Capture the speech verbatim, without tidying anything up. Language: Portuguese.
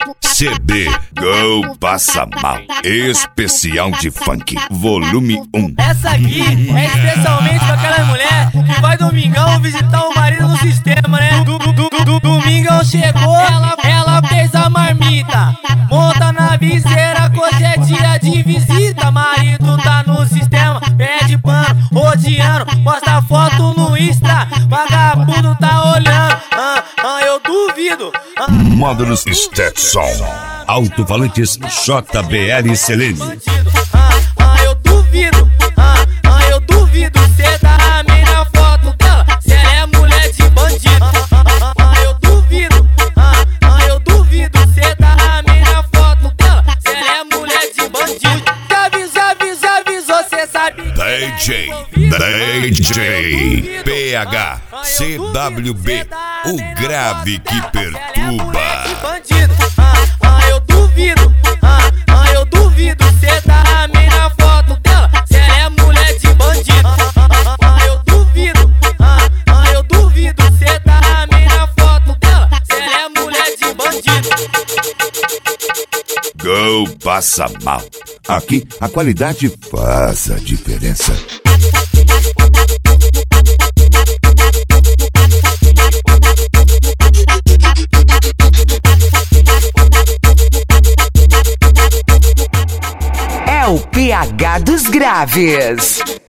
C D Go Passa Mal, especial de funk, volume um. Essa aqui é especialmente pra aquela mulher que vai domingão visitar o marido no sistema, né? Do, do, do, do, domingão chegou, ela, ela fez a marmita, monta na viseira, hoje é dia de visita. Marido tá no sistema, pede pano, rodeando, posta foto no Insta, vagabundo tá olhando, ah, ah, eu duvido. Ah. Módulos Stetson, alto-falantes J B L Selene. Ah, ah, eu duvido, ah, ah, eu duvido, cê dá a mina foto dela, se ela é mulher de bandido. Ah, ah, ah, eu duvido, ah, ah, eu duvido, cê dá a mina foto dela, se ela é mulher de bandido. Avisa, avisa, avisou, cê sabe. D J, D J, P H, C W B, o grave que perturba. Bandido, ah, ah, eu duvido, ah, ah, eu duvido, cê dá a mina foto dela, se ela é mulher de bandido. Ah, ah, ah, eu duvido, ah, ah, eu duvido, cê dá a mina foto dela, se ela é mulher de bandido. Go Passa Mal. Aqui a qualidade faz a diferença. É o P H dos graves.